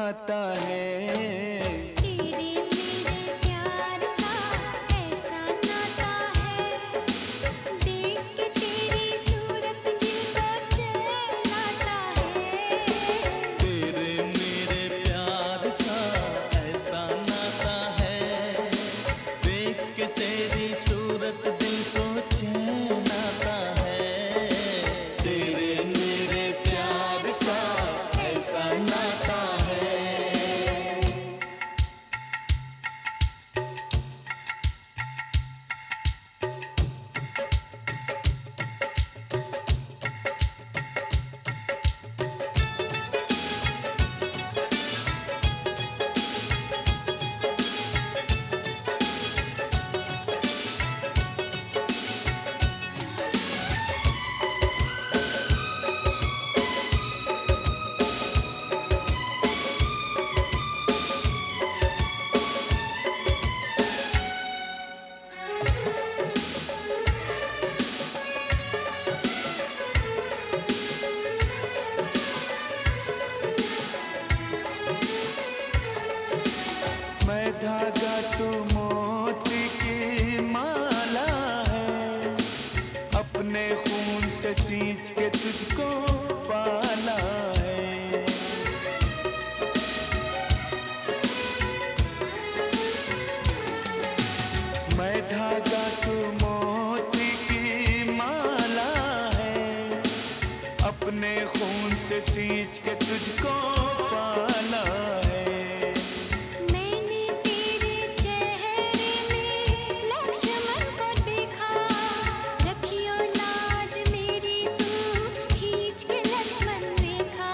नाता है। तेरे मेरे प्यार का ऐसा नाता है, देख के तेरी सूरत दिल को चैन आता है। तेरे मेरे प्यार का ऐसा नाता है, देख के तेरी सूरत दिल को चैन आता है। तेरे मेरे प्यार का ऐसा नाता है। मैं धागा तू मोती की माला है, अपने खून से सींच के तुझको पाला है। मैं धागा तू मोती की माला है, अपने खून से सींच के तुझको पाला है। मैंने तेरे चेहरे में लक्ष्मण को देखा, रखियो लाज मेरी तू खींच के लक्ष्मण रेखा।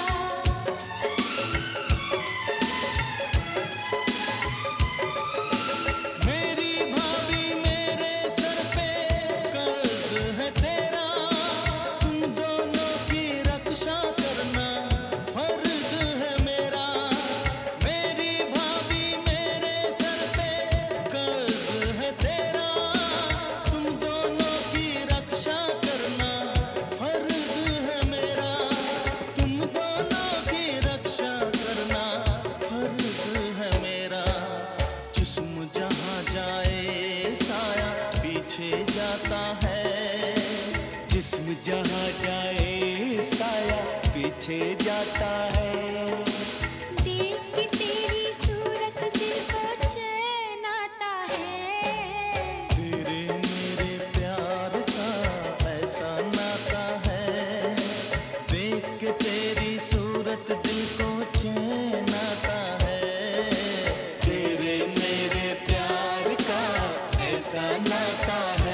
मेरी भाभी मेरे सर पे कर्ज है तेरा, तुम दोनों की रक्षा करना फर्ज है मेरा। मेरी भाभी मेरे सर पे कर्ज है तेरा, तुम दोनों की रक्षा करना फर्ज है मेरा। तुम दोनों की रक्षा करना फर्ज है मेरा। जिस्म जहाँ जाए साया पीछे जाता है, जिस्म जहाँ जाए साया पीछे जाता है। देख के तेरी सूरत दिल को चैन आता है। तेरे मेरे प्यार का ऐसा नाता है, देख के तेरी सूरत दिल को चैन आता है। तेरे मेरे प्यार का ऐसा नाता है।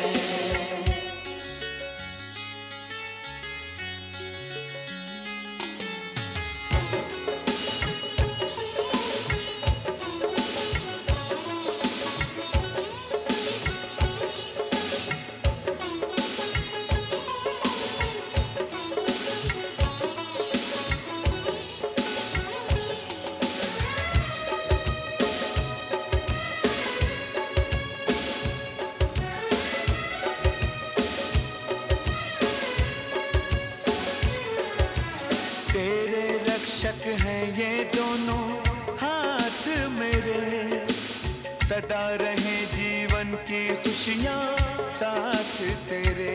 तेरे रक्षक हैं ये दोनों हाथ मेरे, सदा रहे जीवन की खुशियाँ साथ तेरे।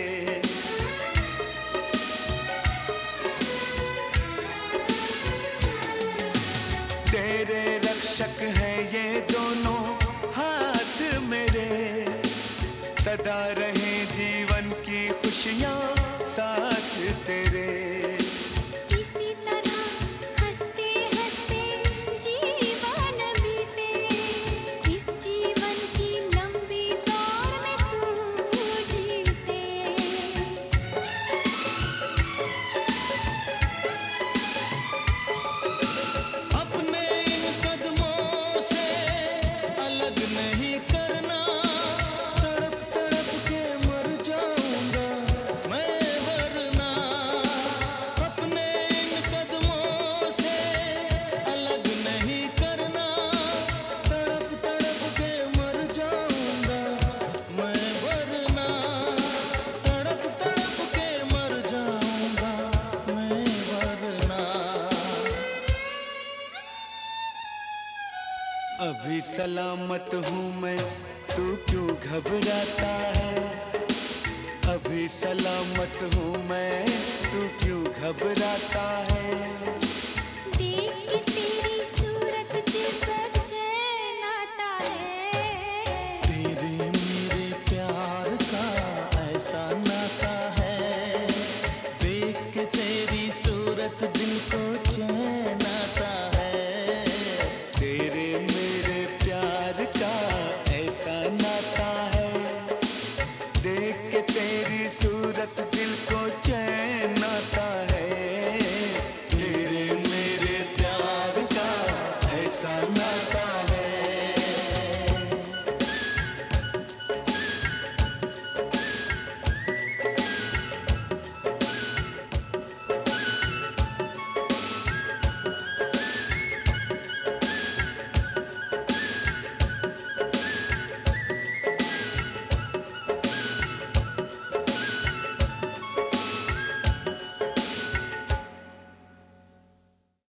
तेरे रक्षक हैं ये दोनों हाथ मेरे, सदा रहे जीवन की खुशियाँ साथ तेरे। किसी तरह हंसते हंसते जीवन बीते, इस जीवन की लंबी दौड़ में तू जीते। अभी सलामत हूँ मैं, तू क्यों घबराता है? अभी सलामत हूँ मैं, तू क्यों घबराता है?